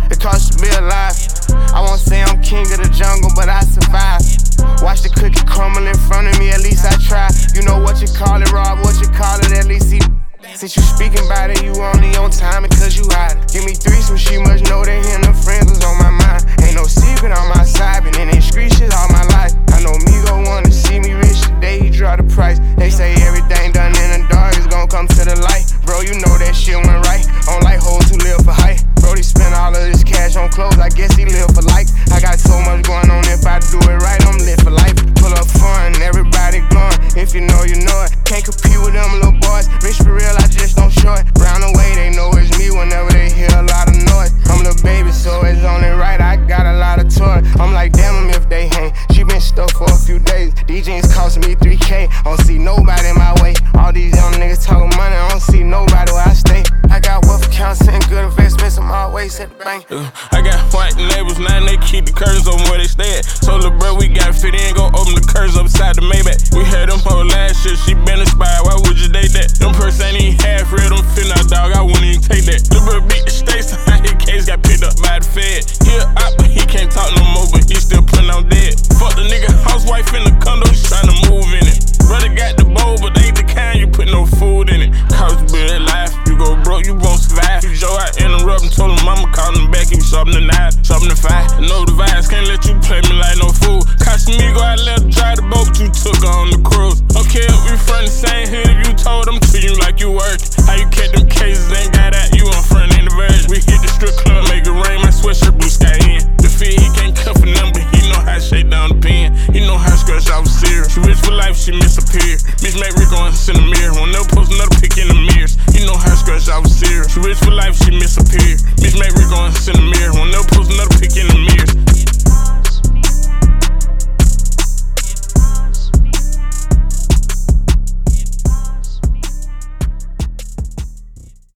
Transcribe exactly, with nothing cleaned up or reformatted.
it costs to be alive. I won't say I'm king of the jungle, but I survive. Watch the cookie crumble in front of me, at least I try. You know what you call it, Rob, what you call it, at least he. Since you speaking about it, you only on time because you hide it. Give me three, so she must know that him and friends was on my mind. Ain't no secret on my side, been in this street shit all my life. I know Migo wanna see me rich today, he draw the price. They say everything done in the dark is gon' come to the light. Bro, you know that shit went right, on like hoes who live for height. Bro, he spent all of his cash on clothes, I guess he live for life. I got so much going on, if I do it right, I'm lit for life. Pull up fun, everybody glowing, if you know, you know it. Can't compete with them little boys, rich for real, I just don't show it. Round the way, they know it's me whenever they hear a lot of noise. I'm the baby, so it's only right, I got a lot of toys. I'm like, damn them if they hang. She been stuck for a few days, D Js costing me three K. I don't see nobody in my way. All these young niggas talking money, I don't see nobody where I stay. I got wealth accounts and good investments, I'm always at the bank. uh, I got white neighbors, now they keep the curtains open where they stay at. Told the bro we got fit in, go open the curtains upside the Maybach. We had them whole last year, she been inspired, why would you date that? Them purse ain't even half real, them finna out, dog, I wouldn't even take that. The bro beat the states, his case got picked up by the Fed. He a op, but he can't talk no more, but he still putting on dead. Fuck the nigga housewife in the condo, she tryna move in it. Brother got the bowl, but they ain't the kind you put no food in it. Cost to build life, you go broke, you won't survive. If Joe I interrupt and told him mama called him back, he was sharpening the knife, sharpening the fire. No device, can't let you play me like no fool. Cost me go out, let her drive the boat, but you took her on the cruise. Okay, we from the same hood, if you told them to you like you work. How you kept them cases, ain't got out, you on front in the version. We hit the strip club, make it rain, my sweatshirt blue sky in. The fit, he can't cut for nothing, but he know how to shake down the pen. He know how to scratch off a serious. She rich for life, she misappeared. Bitch make Rick on in the mirror, won't never post another pic in the mirrors. He know how to scratch off a serious. She rich for life, she misappeared.